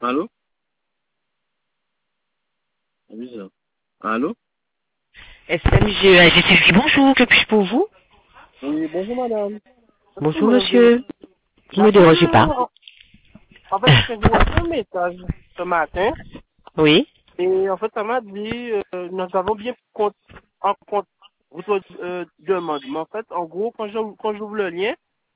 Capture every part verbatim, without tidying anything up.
Allô? C'est bizarre. Allô? S M G A G T V, bonjour, que puis-je pour vous? Oui, bonjour madame. Bonjour monsieur, ne me dérangez pas. En fait, j'ai reçu un message ce matin Oui, et en fait, ça m'a dit euh, nous avons bien compte, en compte votre euh, demande. Mais en fait, en gros, quand j'ouvre quand j'ouvre le lien,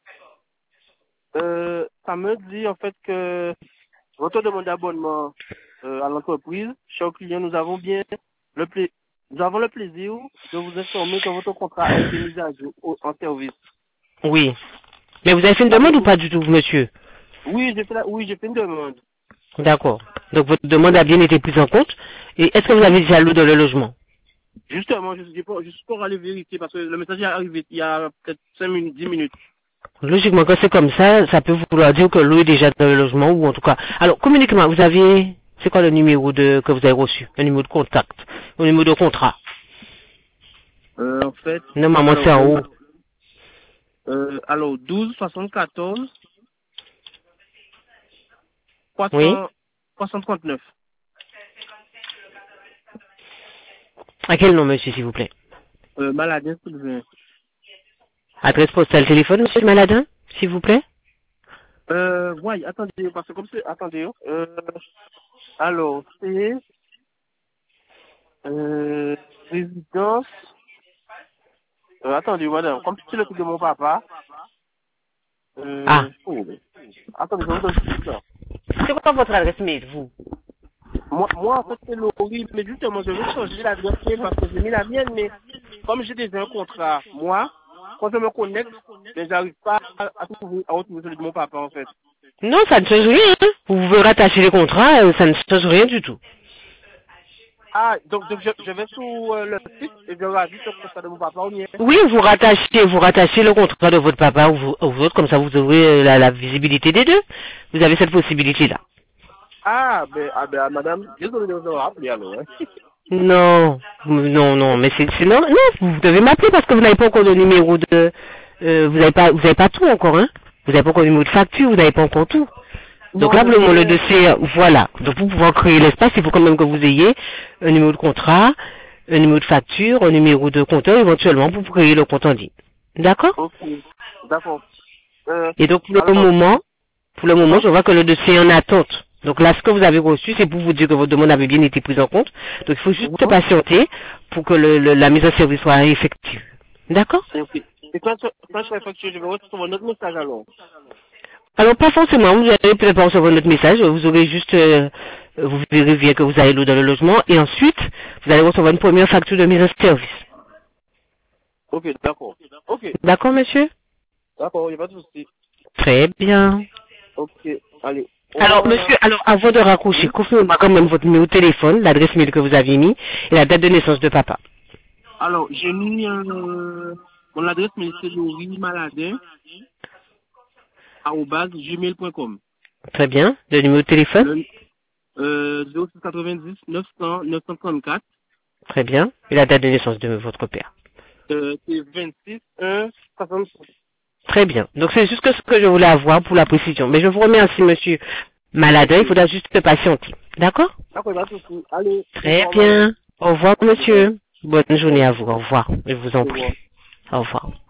euh, ça me dit en fait que votre demande d'abonnement euh, à l'entreprise, cher client, nous avons bien le pla- nous avons le plaisir de vous informer que votre contrat a été mis à jour au- en service. oui. Mais vous avez fait une demande ou Avez-vous- pas du tout, monsieur? Oui, j'ai fait la- oui, j'ai fait une demande. D'accord. Donc votre demande a bien été prise en compte. Et est-ce que vous avez déjà l'eau dans le logement? Justement, je suis pas, je suis pour aller vérifier parce que le message est arrivé il y a peut-être cinq minutes, dix minutes. Logiquement, quand c'est comme ça, ça peut vouloir dire que l'eau est déjà dans le logement ou en tout cas. Alors, communiquez-moi, vous avez, c'est quoi le numéro de, que vous avez reçu? Le numéro de contact, le numéro de contrat. Euh, en fait, Normalement, alors, c'est en le, haut. euh, alors douze soixante-quatorze Oui. trois cent trente-neuf. À quel nom, monsieur, s'il vous plaît? Euh, Maladin, s'il vous plaît. Adresse postale, téléphone, monsieur le Maladin, s'il vous plaît? Euh, ouais, attendez, parce que comme c'est, attendez, euh, alors, c'est, euh, résidence, euh, attendez, madame, comme c'est le truc de mon papa, Ah. euh, oh, mais- attendez, je vous donne tout ça. C'est quoi votre adresse mail, vous? Moi, moi, en fait, c'est l'horrible, mais justement, je vais changer l'adresse mail parce que j'ai mis la mienne, mais comme j'ai déjà un contrat, moi, quand je me connecte, mais j'arrive pas à, à trouver, à retrouver celui de mon papa, en fait. Non, ça ne change rien. Hein. Vous pouvez rattacher les contrats, euh, ça ne change rien du tout. Ah, donc, donc je, je vais sur euh, le site et je rajoute le contrat de mon papa au mien. Oui, vous rattachez, vous rattachez le contrat de votre papa ou vous, ou vous autres, comme ça vous aurez euh, la, la visibilité des deux. Vous avez cette possibilité-là. Ah, ben, ah, ben, madame, désolé de vous avoir appelé, alors, hein. Non, non, non, mais c'est c'est non, non, vous devez m'appeler parce que vous n'avez pas encore le numéro de, euh, vous n'avez pas, vous n'avez pas tout encore, hein. Vous n'avez pas encore le numéro de facture, vous n'avez pas encore tout. Donc Non, là, mais pour le moment, le j'ai, dossier, euh, voilà. Donc pour pouvoir créer l'espace, il faut quand même que vous ayez un numéro de contrat, un numéro de facture, un numéro de compteur éventuellement pour créer le compte en ligne. D'accord? ok, d'accord. Euh, Et donc pour le alors, moment, pour le moment, uh-huh. je vois que le dossier est en attente. Donc là, ce que vous avez reçu, c'est pour vous dire que votre demande avait bien été prise en compte. Donc il faut juste Uh-huh. patienter pour que le, le- la mise en service soit effective. D'accord? Ok. Et quand, je- quand je serai facturé, je vais recevoir notre message, alors. Alors pas forcément, vous allez peut-être pas recevoir notre message, vous aurez juste, euh, vous verrez bien que vous avez l'eau dans le logement, et ensuite, vous allez recevoir une première facture de mise en service. Ok, d'accord. Ok, D'accord, monsieur? d'accord, il n'y a pas de souci. Très bien. Ok, allez. Au revoir, Alors, madame. monsieur, alors, avant de raccrocher, Oui. confirmez-moi quand même votre numéro de téléphone, l'adresse mail que vous aviez mis, et la date de naissance de papa. Alors, j'ai mis euh, mon adresse mail, c'est Laurie Maladin, arobase gmail point com. Très bien. Le numéro de téléphone? Le euh, zéro six quatre-vingt-dix neuf cents neuf cent trente-quatre, Très bien. Et la date de naissance de votre père. euh, c'est vingt-six un soixante-sept. Très bien. Donc c'est juste ce que je voulais avoir pour la précision. Mais je vous remercie, monsieur Maladin, il Ok. faudra juste patienter. D'accord? D'accord, il n'y a pas de souci. Allez, au Très revoir, madame. bien. Au revoir, Au revoir. monsieur. Bonne Au revoir. journée à vous. Au revoir. Je vous en Au prie. revoir. Au revoir.